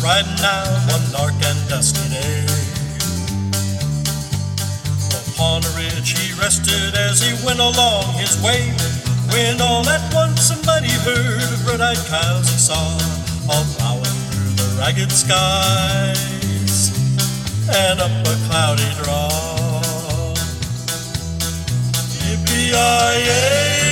riding out one dark and dusty day. Upon a ridge he rested as he went along his way, when all at once a mighty herd of red-eyed cows he saw, all plowing through the ragged skies and up a cloudy draw. Yippee-yi-yay!